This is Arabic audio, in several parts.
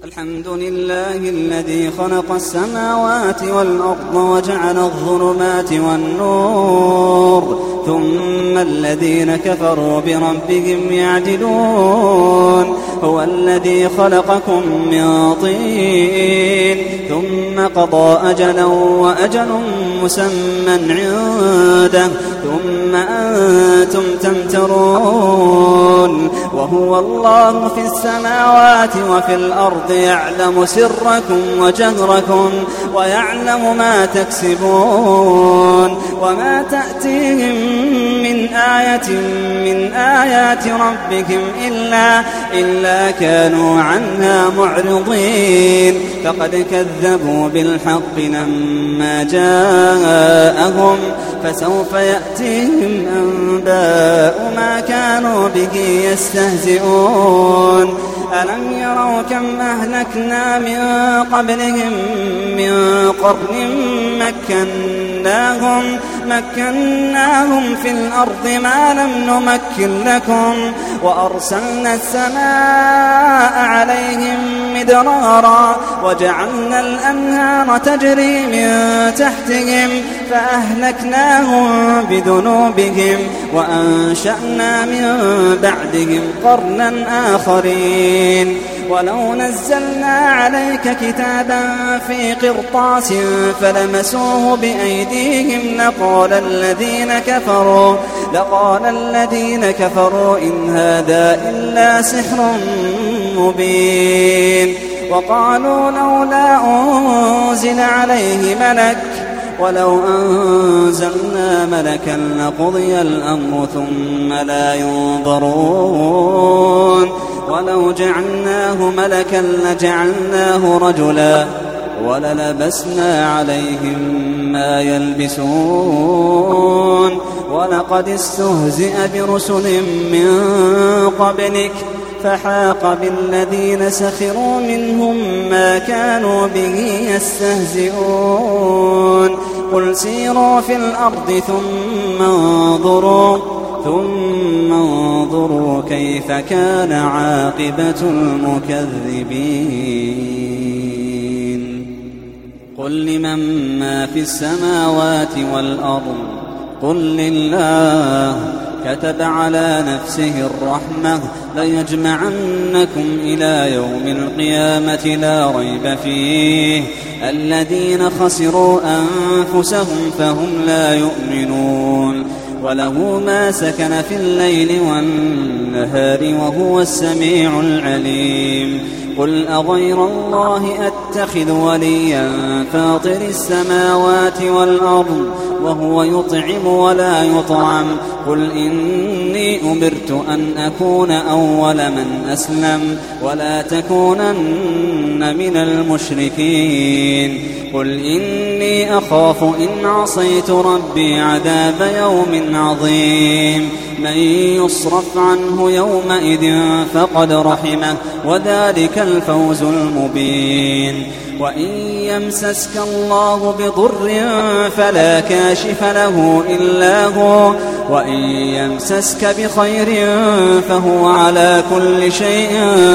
الحمد لله الذي خلق السماوات والأرض وجعل الظلمات والنور ثم الذين كفروا بربهم يعدلون هو الذي خلقكم من طين ثم قضى أجلا وأجل مسمى عنده ثم أنتم تمترون وهو الله في السماوات وفي الأرض يعلم سركم وجهركم ويعلم ما تكسبون وما تأتيهم من آية من آيات ربهم إلا كانوا عنها معرضين فقد كذبوا بالحق لما جاءهم فسوف يأتيهم أنباء ما كانوا به يستهزئون ألم يروا كم أهلكنا من قبلهم من قرن مكناهم في الأرض ما لم نمكن لكم وأرسلنا السماء عليهم مدرارا وجعلنا الأنهار تجري من تحتهم فأهلكناهم بذنوبهم وأنشأنا من بعدهم قرنا آخرين ولو نزلنا عليك كتابا في قرطاس فلمسوه بأيديهم لقال الذين كفروا إن هذا إلا سحر مبين وقالوا لولا أنزل عليه ملك ولو أنزلنا ملكا لقضي الأمر ثم لا ينظرون ولو جعلناه ملكا لجعلناه رجلا وللبسنا عليهم ما يلبسون ولقد استهزئ برسل من قبلك فحاق بالذين سخروا منهم ما كانوا به يستهزئون قل سيروا في الأرض ثم انظروا كيف كان عاقبة المكذبين قل لمن ما في السماوات والأرض قل لله كتب على نفسه الرحمة ليجمعنكم إلى يوم القيامة لا ريب فيه الذين خسروا أنفسهم فهم لا يؤمنون وله ما سكن في الليل والنهار وهو السميع العليم قل أغير الله أتخذ وليا فاطر السماوات والأرض وهو يطعم ولا يطعم قل إني أمرت أن أكون أول من أسلم ولا تكونن من المشركين قل إني أخاف إن عصيت ربي عذاب يوم عظيم من يصرف عنه يومئذ فقد رحمه وذلك الفوز المبين وإن يمسسك الله بضر فلا كاشف له إلا هو وإن يمسسك بخير فهو على كل شيء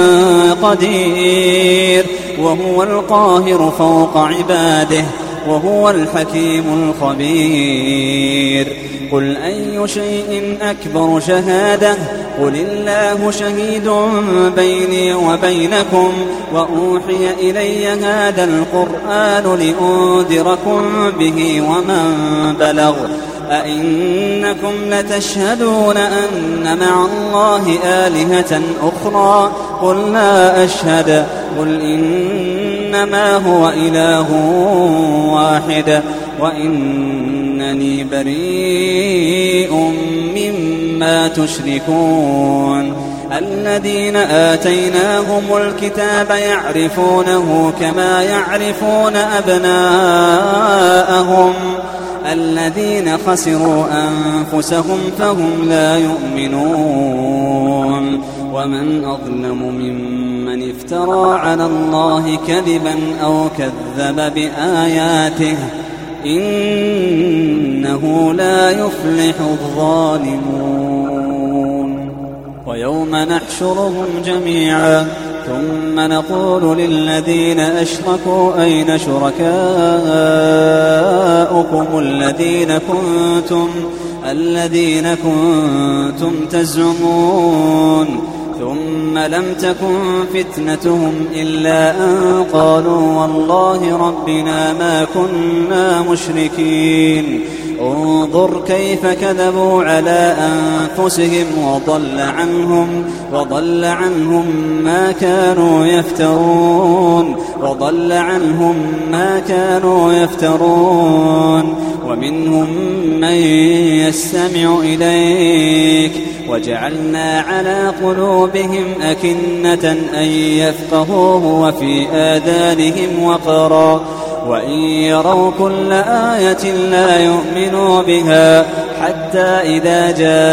قدير وهو القاهر فوق عباده وهو الحكيم الخبير قل أي شيء أكبر شهادة قل الله شهيد بيني وبينكم وأوحي إلي هذا القرآن لأنذركم به ومن بلغ أئنكم لتشهدون أن مع الله آلهة أخرى قل لا أشهد قل إنما هو إله واحد وإنني بريء مما تشركون الذين آتيناهم الكتاب يعرفونه كما يعرفون أبناءهم الذين خسروا أنفسهم فهم لا يؤمنون ومن أظلم ممن افترى على الله كذبا أو كذب بآياته إنه لا يفلح الظالمون ويوم نحشرهم جميعا ثم نقول للذين أشركوا أين شركاؤكم الذين كنتم تزعمون ثم لم تكن فتنتهم إلا أن قالوا والله ربنا ما كنا مشركين انظر كيف كذبوا على أنفسهم وضل عنهم ما كانوا يفترون ومنهم من يستمع إليك وجعلنا على قلوبهم أكنة أن يفقهوه وفي آذانهم وقرا وإن يروا كل آية لا يؤمنوا بها حتى إذا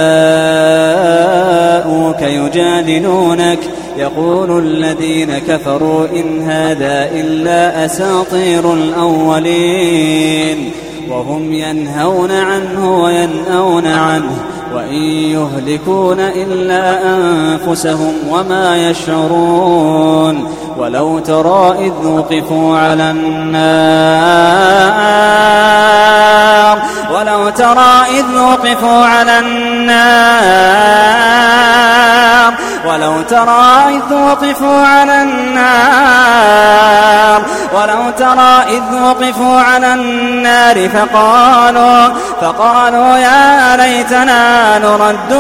جاءوك يجادلونك يقول الذين كفروا إن هذا إلا أساطير الأولين وهم ينهون عنه وينأون عنه وإن يهلكون إلا أنفسهم وما يشعرون ولو ترى إذ وقفوا على النار فقالوا يا ليتنا نرد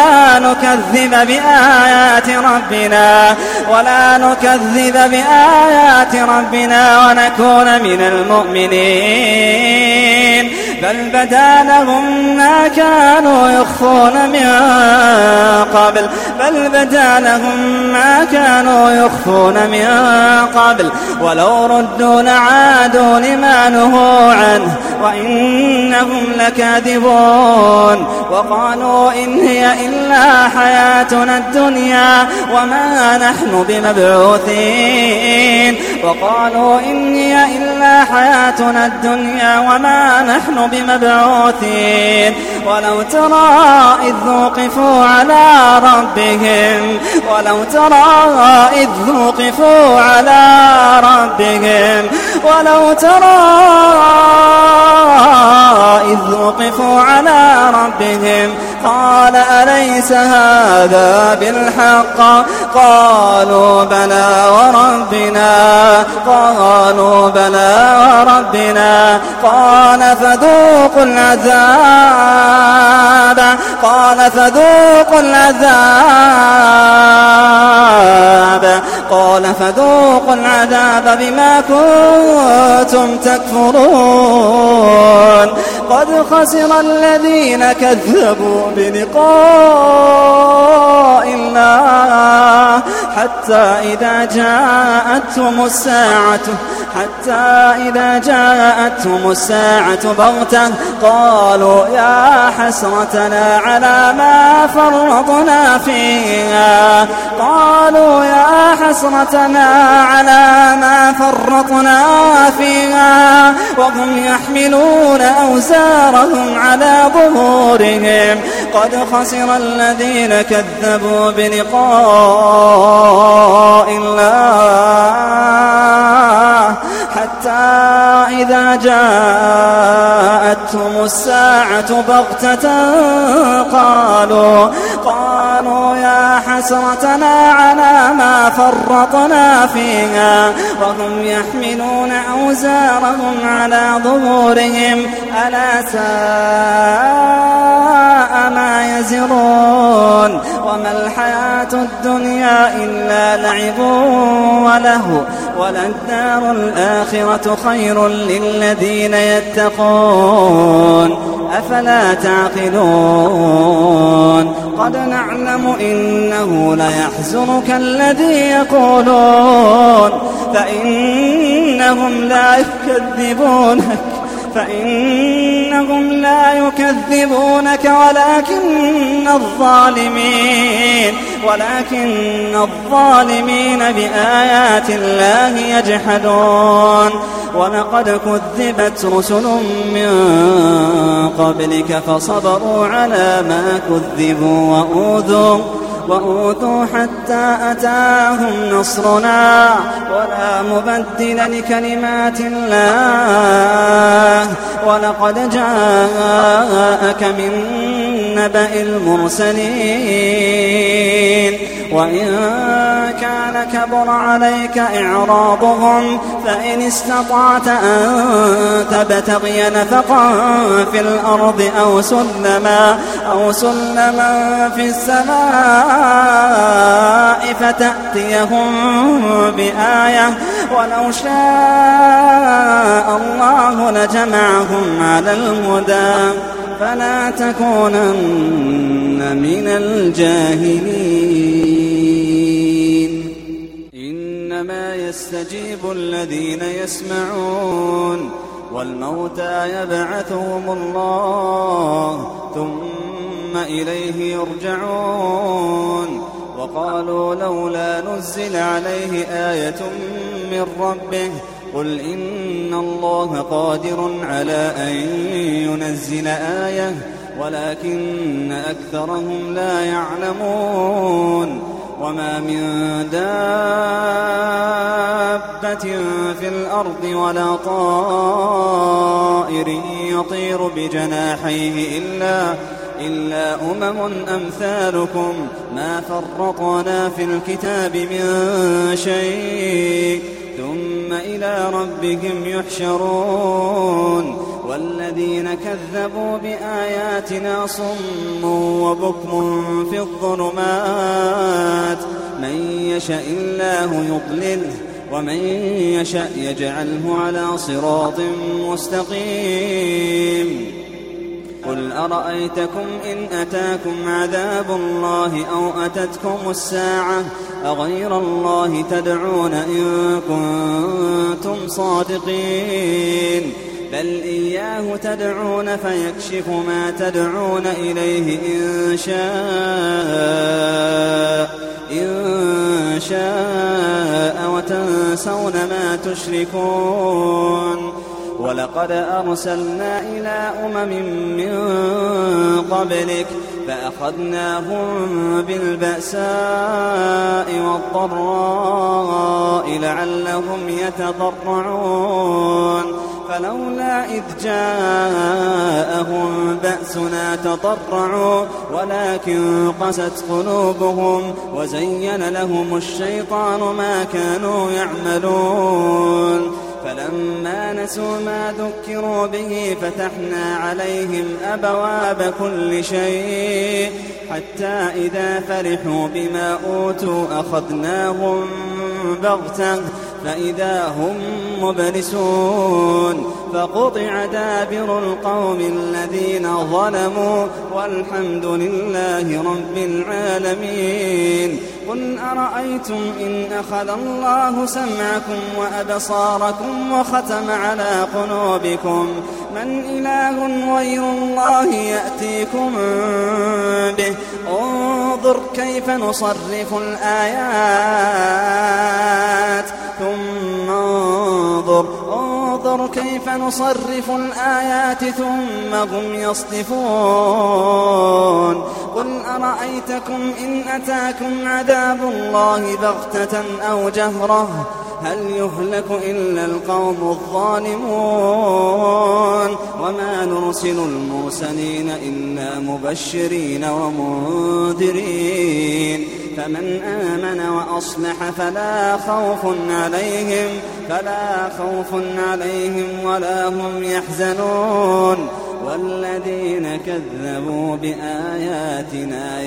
ولا نكذب بآيات ربنا ونكون من المؤمنين بل بدا لهم ما كانوا يخفون من قبل ولو ردوا لعادوا لما نهوا عنه وإنهم لكاذبون وقالوا إن هي إلا حياتنا الدنيا وما نحن بمبعوثين ولو ترى إذ وقفوا على ربهم قال أليس هذا بالحق قالوا بلى وربنا قال فذوقوا العذاب بما كنتم تكفرون قد خسر الذين كذبوا بلقاء الله حتى إذا جاءتهم الساعة بغتة قالوا يا حسرتنا على ما فرطنا فيها وهم يحملون أوزارهم على ظهورهم قد خسر الذين كذبوا بلقاء الله حتى إذا جاءتهم الساعة بغتة قالوا يا حسرتنا على ما فرطنا فيها وهم يحملون أوزارهم على ظهورهم ألا ساء ما يزرون وما الحياة الدنيا إلا لعب ولهو وللدار الآخرة خير للذين يتقون أفلا تعقلون قد نعلم إنه ليحزنك الذي يقولون فإنهم لا يكذبونك ولكن الظالمين بآيات الله يجحدون ولقد كذبت رسل من قبلك فصبروا على ما كذبوا وأوذوا حتى أتاهم نصرنا ولا مبدل لكلمات الله ولقد جاءك من نبأ المرسلين وإن كان كبر عليك إعراضهم فإن استطعت أن تبتغي نفقا في الأرض أو سلما في السماء فتأتيهم بآية ولو شاء الله لجمعهم على الهدى فلا تكونن من الجاهلين إنما يستجيب الذين يسمعون والموتى يبعثهم الله ثم إليه يرجعون وقالوا لولا نزل عليه آية من ربه قل إن الله قادر على أن ينزل آية ولكن أكثرهم لا يعلمون وما من دابة في الأرض ولا طائر يطير بجناحيه إلا أمم أمثالكم ما فرطنا في الكتاب من شيء ثم إلى ربهم يحشرون والذين كذبوا بآياتنا صم وبكم في الظلمات من يشاء الله يضلله ومن يشاء يجعله على صراط مستقيم قل أرأيتكم إن أتاكم عذاب الله أو أتتكم الساعة أغير الله تدعون إن كنتم صادقين بل إياه تدعون فيكشف ما تدعون إليه إن شاء وتنسون ما تشركون ولقد أرسلنا إلى أمم من قبلك فأخذناهم بالبأساء والضراء لعلهم يتضرعون فلولا إذ جاءهم بأسنا تضرعوا ولكن قست قلوبهم وزين لهم الشيطان ما كانوا يعملون فلما نسوا ما ذكروا به فتحنا عليهم أبواب كل شيء حتى إذا فرحوا بما أوتوا أخذناهم بغتة فإذا هم مبلسون فقطع دابر القوم الذين ظلموا والحمد لله رب العالمين قل أرأيتم إن أخذ الله سمعكم وأبصاركم وختم على قلوبكم من إله غير الله يأتيكم به انظر كيف نصرف الآيات ثم انظر كيف نصرف الآيات ثم هم يصدفون قل أرأيتكم إن أتاكم عذاب الله بغتة أو جهرة هل يهلك إلا القوم الظالمون وما نرسل المرسلين إلا مبشرين ومنذرين فمن آمن وأصلح فلا خوف عليهم ولا هم يحزنون والذين كذبوا بآياتنا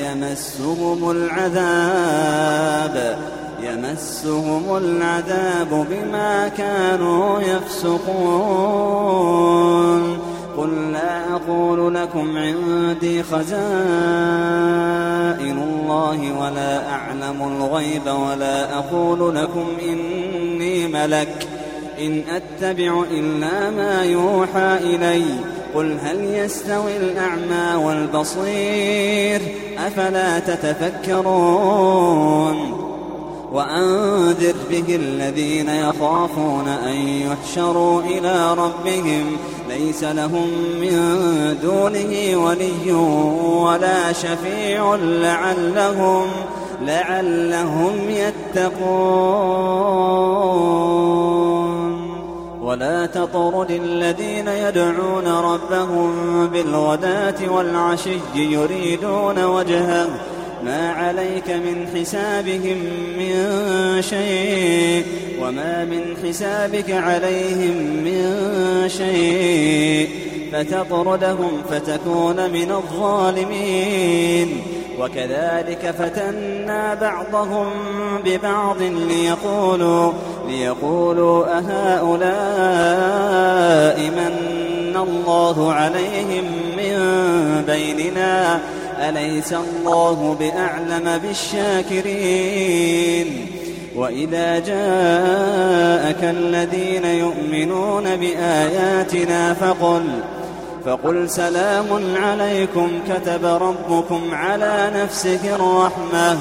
يمسهم العذاب بما كانوا يفسقون قل لا أقول لكم عندي خزائن الله ولا أعلم الغيب ولا أقول لكم إني ملك إن أتبع إلا ما يوحى إلي قل هل يستوي الأعمى والبصير أفلا تتفكرون وأنذر به الذين يخافون أن يحشروا إلى ربهم ليس لهم من دونه ولي ولا شفيع لعلهم يتقون. ولا تطرد الذين يدعون ربهم بالغداة والعشي يريدون وجهه ما عليك من حسابهم من شيء وما من حسابك عليهم من شيء فتطردهم فتكون من الظالمين. وكذلك فتنا بعضهم ببعض ليقولوا أهؤلاء من الله عليهم من بيننا أليس الله بأعلم بالشاكرين. وإذا جاءك الذين يؤمنون بآياتنا فقل سلام عليكم كتب ربكم على نفسه الرحمة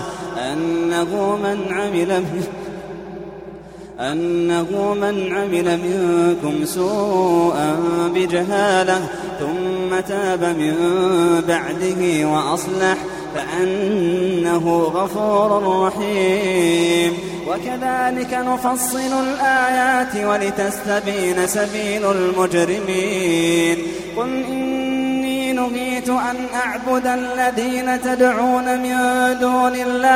أنه من عمل منكم سوءا بجهالة ثم تاب من بعده وأصلح فأنه غفور رحيم. وكذلك نفصل الآيات ولتستبين سبيل المجرمين. قل إني نهيت أن أعبد الذين تدعون من دون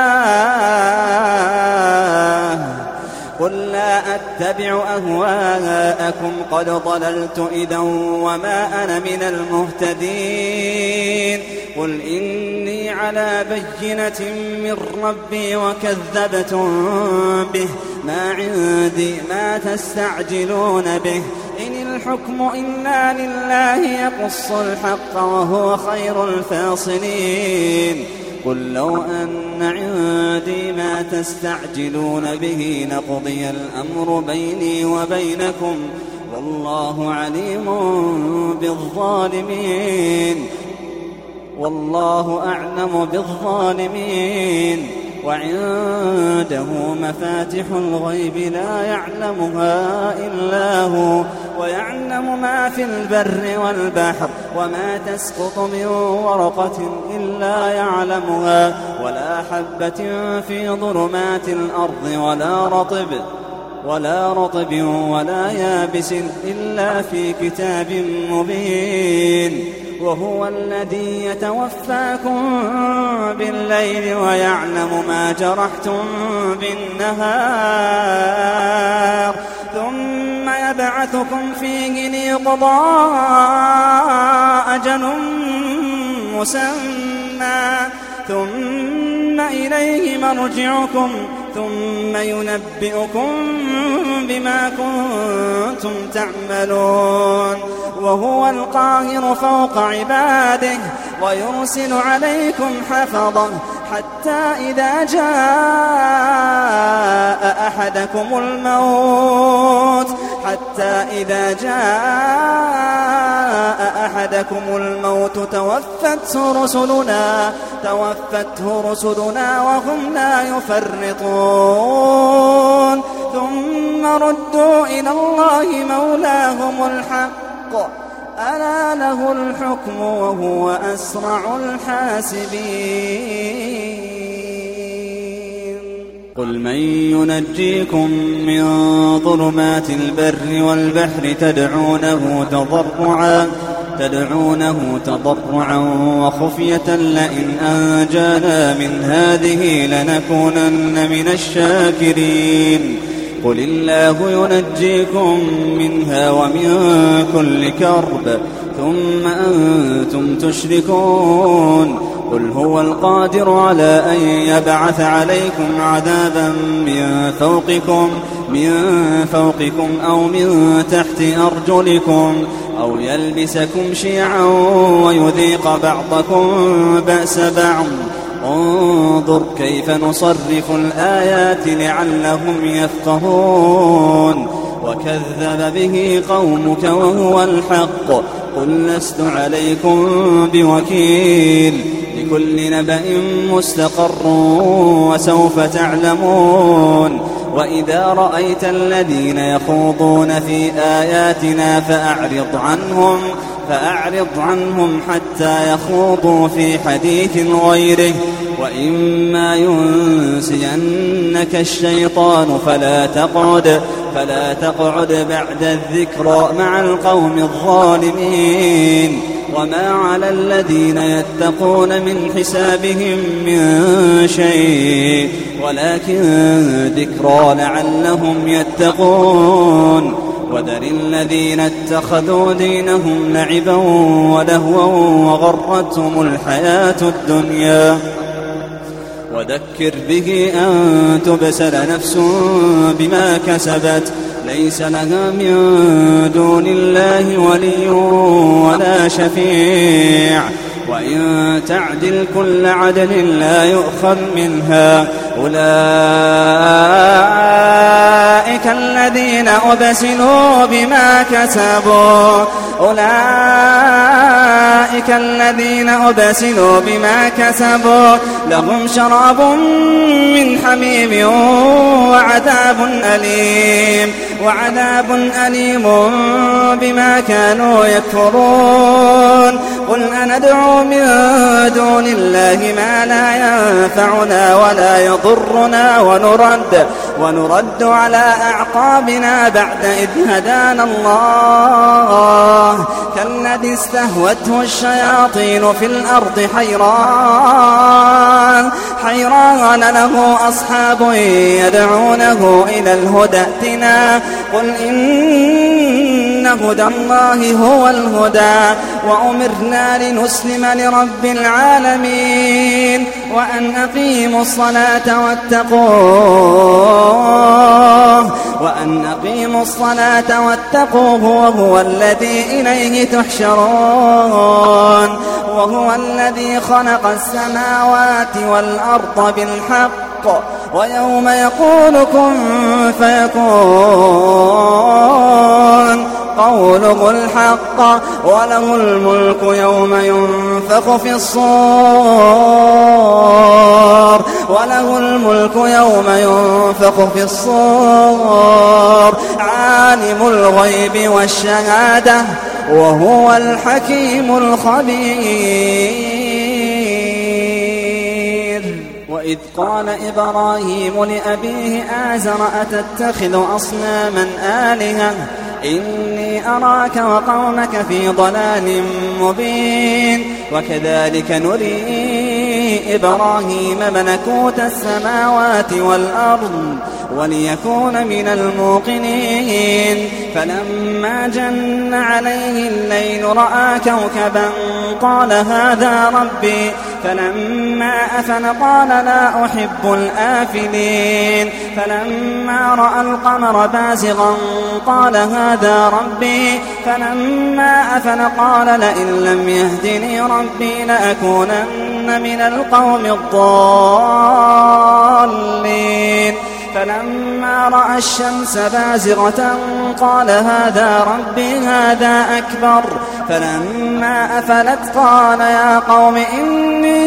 الله قل لا أتبع أهواءكم قد ضللت إذا وما أنا من المهتدين. قل إني على بينة من ربي وكذبتم به ما عندي ما تستعجلون به إن الحكم إلا لله يقص الحق وهو خير الفاصلين. قل لو أن عندي ما تستعجلون به لقضي الأمر بيني وبينكم والله عليم بالظالمين والله أعلم بالظالمين. وعنده مفاتح الغيب لا يعلمها إلا هو ويعلم ما في البر والبحر وما تسقط من ورقة إلا يعلمها ولا حبة في ظلمات الأرض ولا رطب ولا يابس إلا في كتاب مبين. وهو الذي يتوفاكم بالليل ويعلم ما جرحتم بالنهار ثم يبعثكم فيه ليقضى أجل مسمى ثم إليه مرجعكم ثم ينبئكم بما كنتم تعملون. وهو القاهر فوق عباده ويرسل عليكم حفظه حتى إذا جاء أحدكم الموت توفته رسلنا وهم لا يفرطون ثم ردوا إلى الله مولاهم الحق ألا له الحكم وهو أسرع الحاسبين. قل من ينجيكم من ظلمات البر والبحر تدعونه تضرعا وخفية لئن أنجانا من هذه لنكونن من الشاكرين. قل الله ينجيكم منها ومن كل كرب ثم أنتم تشركون. قل هو القادر على أن يبعث عليكم عذابا من فوقكم أو من تحت أرجلكم أو يلبسكم شيعا ويذيق بعضكم بأس بعض. انظر كيف نصرف الآيات لعلهم يفقهون. وكذب به قومك وهو الحق قل لست عليكم بوكيل لكل نبأ مستقر وسوف تعلمون. وإذا رأيت الذين يخوضون في آياتنا فأعرض عنهم حتى يخوضوا في حديث غيره، وإما ينسينك الشيطان فلا تقعد بعد الذكرى مع القوم الظالمين. وما على الذين يتقون من حسابهم من شيء ولكن ذكرى لعلهم يتقون. وذر الذين اتخذوا دينهم لعبا ولهوا وغرتهم الحياة الدنيا، وذكر به أن تبسل نفس بما كسبت ليس لها من دون الله ولي ولا شفيع، وإن تعدل كل عدل لا يؤخذ منها. أولئك الذين أبسلوا بما كسبوا لهم شراب من حميم وعذاب أليم بما كانوا يكفرون. قل أندعو من دون الله ما لا ينفعنا ولا يضرنا ونرد على أعقابنا بعد إذ هدانا الله كالذي استهوته الشياطين في الأرض حيران له أصحاب يدعونه إلى الهدى ائتنا. قل إن هدى الله هو الهدى وأمرنا لنسلم لرب العالمين وأن أقيموا الصلاة واتقوه وهو الذي إليه تحشرون. وهو الذي خلق السماوات والأرض بالحق ويوم يقول كن فيكون قوله الحق وله الملك يوم ينفخ في الصور عالم الغيب والشهادة وهو الحكيم الخبير. وإذ قال إبراهيم لأبيه آزر أتتخذ أصناما آلهة إني أراك وقومك في ضلال مبين. وكذلك نري إبراهيم ملكوت السماوات والأرض وليكون من الموقنين. فلما جن عليه الليل رأى كوكبا قال هذا ربي فلما أفل قال لا أحب الآفلين. فلما رأى القمر بازغا قال هذا ربي فلما أفل قال لئن لم يهدني ربي لأكونن من القوم الضالين. فلما رأى الشمس بازغة قال هذا ربي هذا أكبر. فلما أفلت قال يا قوم إني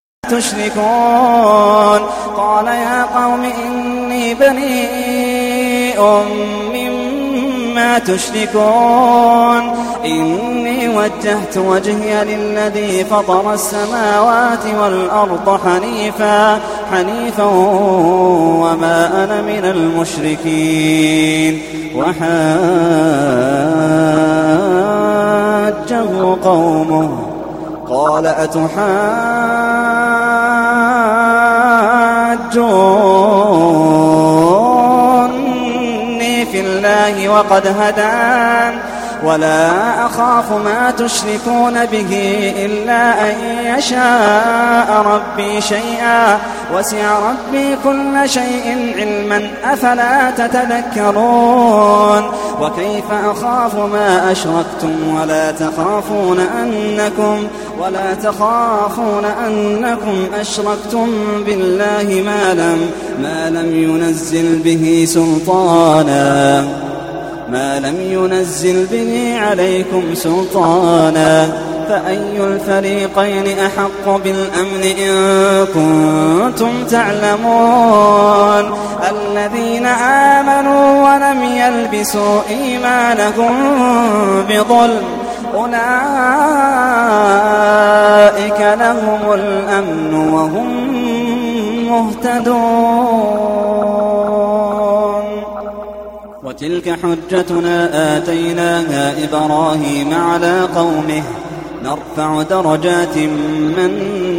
بريء مما تشركون. إني وجهت وجهي للذي فطر السماوات والأرض حنيفا وما أنا من المشركين. وحاجه قومه قال أتحاجوني في الله وقد هدان ولا أخاف ما تشركون به إلا أن يشاء ربي شيئا وسع ربي كل شيء علما أفلا تتذكرون. وكيف أخاف ما أشركتم ولا تخافون أنكم أشركتم بالله ما لم ينزل به عليكم سلطانا فأي الفريقين أحق بالأمن إن كنتم تعلمون الذين آمنوا ولم يلبسوا إيمانهم بظلم أولئك لهم الأمن وهم مهتدون وتلك حجتنا آتيناها إبراهيم على قومه نرفع درجات من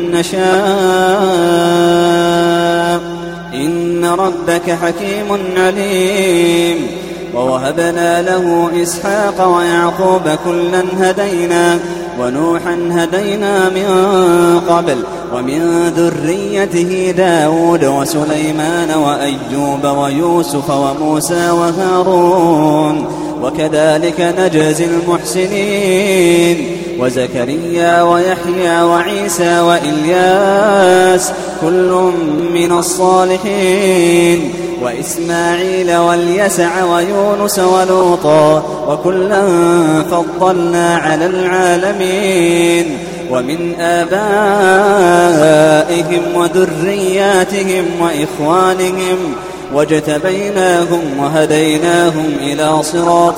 نشاء إن ربك حكيم عليم ووهبنا له إسحاق ويعقوب كلا هدينا ونوحا هدينا من قبل ومن ذريته داود وسليمان وأيوب ويوسف وموسى وهارون وكذلك نجزي المحسنين وزكريا ويحيى وعيسى وإلياس كل من الصالحين وإسماعيل واليسع ويونس ولوطا وكلا فضلنا على العالمين ومن آبائهم وذرياتهم وإخوانهم واجتبيناهم وهديناهم إلى صراط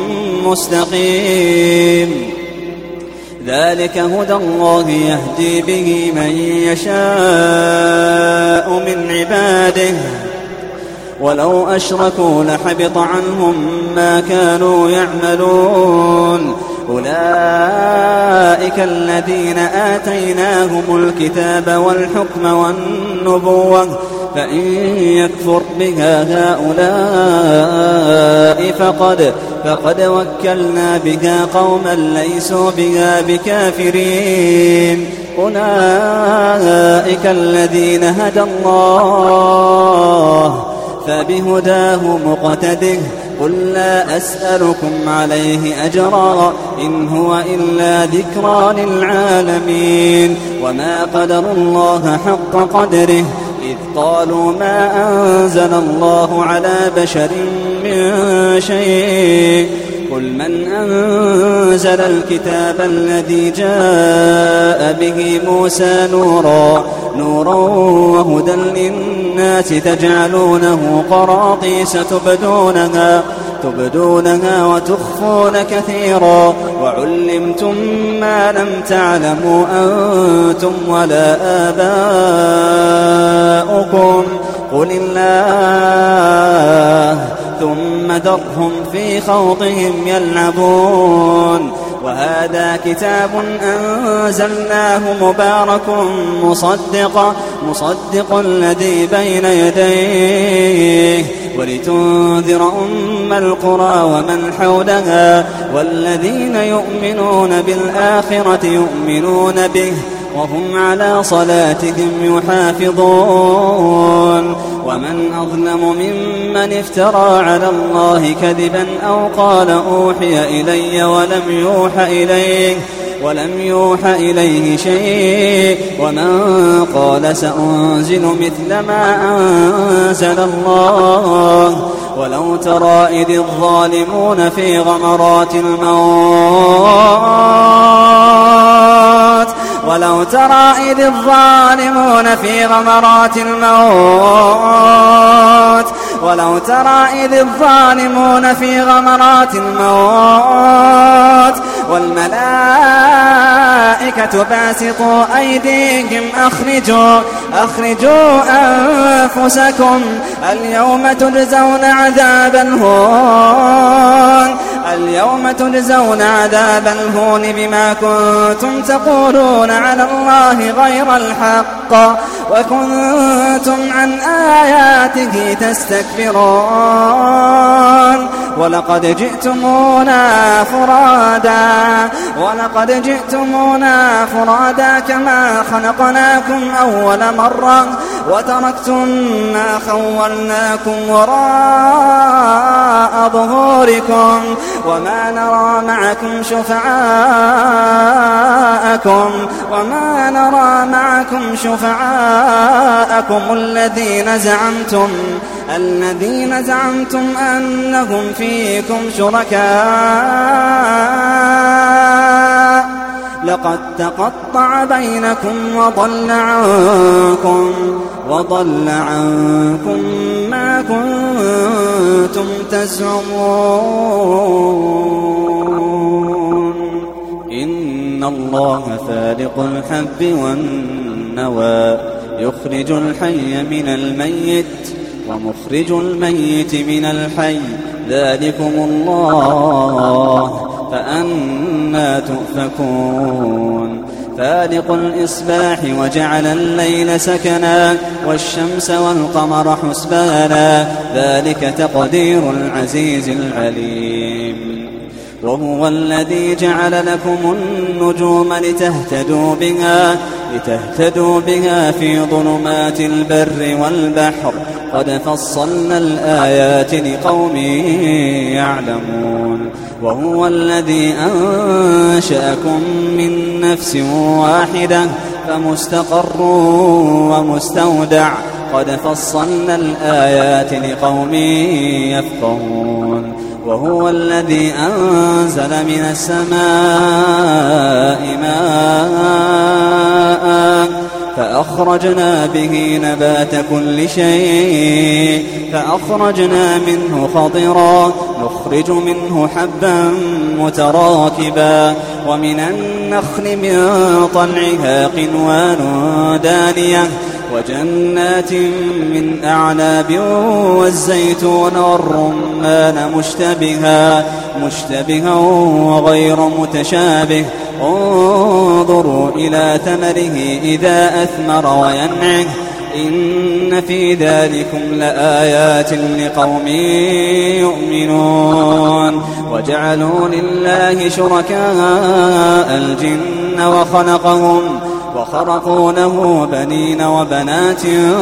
مستقيم ذلك هدى الله يهدي به من يشاء من عباده ولو أشركوا لحبط عنهم ما كانوا يعملون أولئك الذين آتيناهم الكتاب والحكم والنبوة فإن يكفر بها هؤلاء فقد وكلنا بها قوما ليسوا بها بكافرين أولئك الذين هدى الله فبهداه مقتده قل لا أسألكم عليه أجرا إن هو إلا ذكرى للعالمين وما قدروا الله حق قدره إذ قالوا ما أنزل الله على بشر من شيء قل من أنزل الكتاب الذي جاء به موسى نورا وهدى للناس تجعلونه قراطيس تبدونها وتخفون كثيرا وعلمتم ما لم تعلموا أنتم ولا آباؤكم قل الله ثم ذرهم في خوضهم يلعبون وهذا كتاب أنزلناه مبارك مصدق الذي بين يديه ولتنذر أم القرى ومن حولها والذين يؤمنون بالآخرة يؤمنون به وهم على صلاتهم يحافظون ومن أظلم ممن افترى على الله كذبا أو قال أوحي إلي ولم يوحى إليه شيء ومن قال سأنزل مثل ما أنزل الله ولو ترى إذ الظالمون في غمرات الموت والملائكة باسطوا أيديهم أخرجوا أنفسكم اليوم تجزون عذاب الهون بما كنتم تقولون على الله غير الحق وكنتم عن آياته تستكبرون ولقد جئتمونا فرادا كما خلقناكم أول مرة وتركتم ما خولناكم وراء ظهوركم وما نرى معكم شفعاءكم الذين زعمتم أنهم فيكم شركاء قد تقطع بينكم وضل عنكم ما كنتم تزعمون إن الله فالق الحب والنوى يخرج الحي من الميت ومخرج الميت من الحي ذلكم الله فأنى تؤفكون فالق الإصباح وجعل الليل سكنا والشمس والقمر حسبانا ذلك تقدير العزيز العليم وهو الذي جعل لكم النجوم لتهتدوا بها في ظلمات البر والبحر قد فصلنا الآيات لقوم يعلمون وهو الذي أنشأكم من نفس واحدة فمستقر ومستودع قد فصلنا الآيات لقوم يفقهون وهو الذي أنزل من السماء ماء فأخرجنا به نبات كل شيء فأخرجنا منه خضرا نخرج منه حبا متراكبا ومن النخل من طلعها قنوان دانية وجنات من أعناب والزيتون والرمان مشتبها وغير متشابه انظروا إلى ثمره إذا أثمر وينعه إن في ذلكم لآيات لقوم يؤمنون وجعلوا لله شركاء الجن وخلقوا له بنين وبنات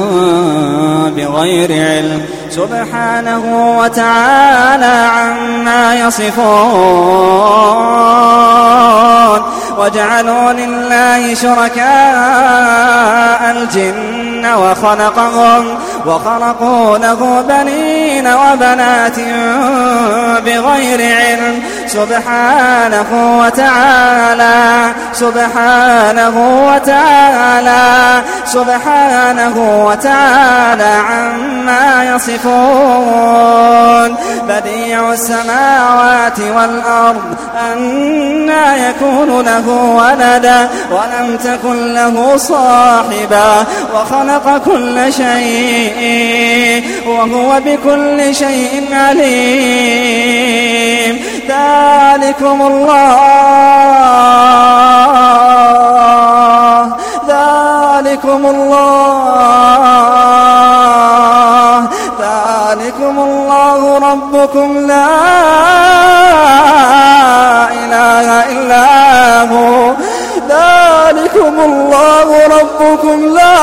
بغير علم سبحانه وتعالى عما يصفون وجعلوا لله شركاء الجن وخلقوا له بنين وبنات بغير علم سبحانه وتعالى عما يصفون بديع السماوات والأرض أنى يكون له ولدا ولم تكن له صاحبا وخلق كل شيء وهو بكل شيء عليم ذلكم الله ربكم لا إله إلا هو ذلكم الله ربكم لا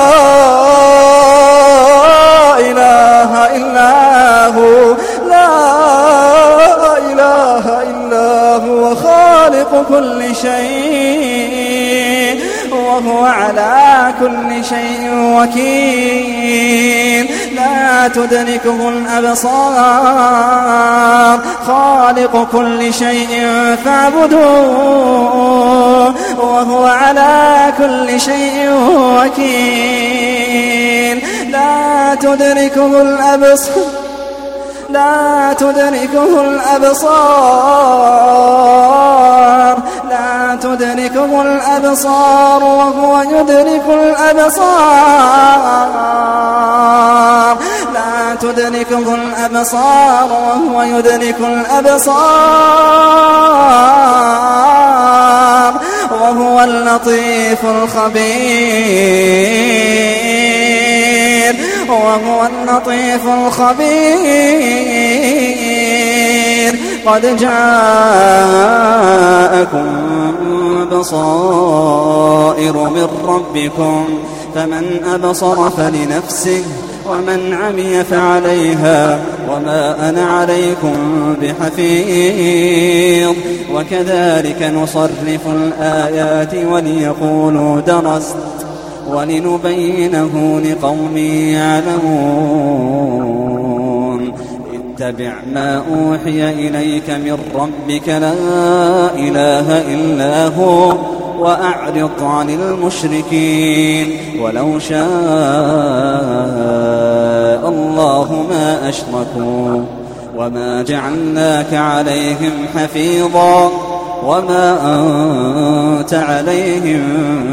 إله إلا هو خالق كل شيء وهو على كل شيء وكيل لا تدركه الأبصار خالق كل شيء فاعبدوه وهو على كل شيء وكيل لا تدركه الأبصار وهو يدرك الأبصار لا تدركه الأبصار وهو يدرك الأبصار وهو اللطيف الخبير قد جاءكم بصائر من ربكم فمن أبصر فلنفسه ومن عمي فعليها وما أنا عليكم بحفيظ وكذلك نصرف الآيات وليقولوا درست ولنبينه لقوم يعلمون اتبع ما أوحي إليك من ربك لا إله إلا هو وأعرض عن المشركين ولو شاء الله ما أشركوا وما جعلناك عليهم حفيظا وما أنت عليهم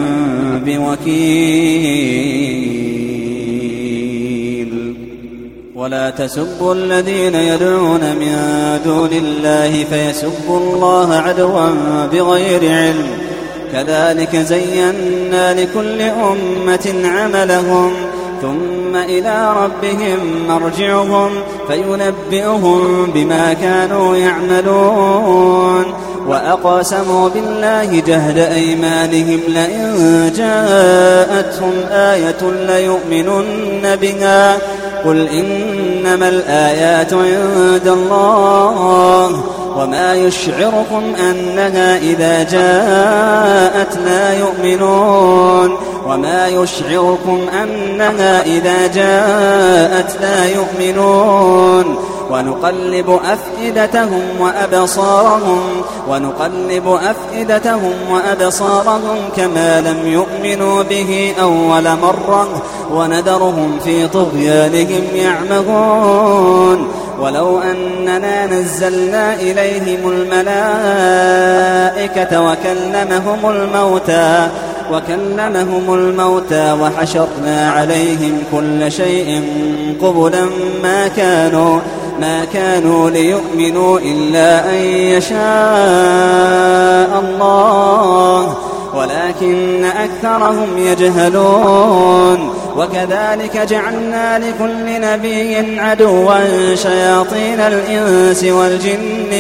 بوكيل ولا تسبوا الذين يدعون من دون الله فيسبوا الله عدوا بغير علم كذلك زينا لكل أمة عملهم ثم إلى ربهم مرجعهم فينبئهم بما كانوا يعملون وأقسموا بالله جهد أيمانهم لئن جاءتهم آية ليؤمنن بها قل إنما الآيات عند الله وما يشعركم أنها إذا جاءت لا يؤمنون وما يشعركم أنها إذا جاءت لا يؤمنون ونقلب أفئدتهم وأبصارهم كما لم يؤمنوا به أول مرة ونذرهم في طغيانهم يعمهون ولو أننا نزلنا إليهم الملائكة وكلمهم الموتى وحشرنا عليهم كل شيء قبلا ما كانوا ليؤمنوا إلا أن يشاء الله ولكن أكثرهم يجهلون وكذلك جعلنا لكل نبي عدوا شياطين الإنس والجن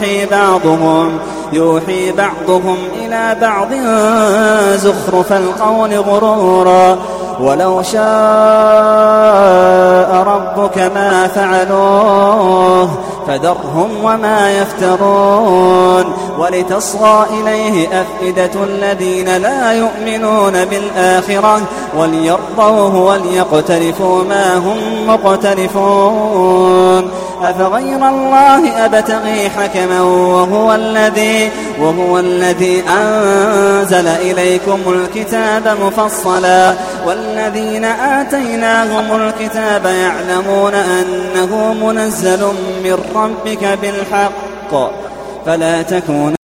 يوحي بعضهم إلى بعض زخرف القول غرورا ولو شاء ربك ما فعلوه فذرهم وما يفترون ولتصغى إليه أفئدة الذين لا يؤمنون بالآخرة وليرضوه وليقترفوا ما هم مقترفون أفغير الله أبتغي حكما وهو الذي أنزل إليكم الكتاب مفصلا والذين آتيناهم الكتاب يعلمون أنه منزل من ربك بالحق فلا تكون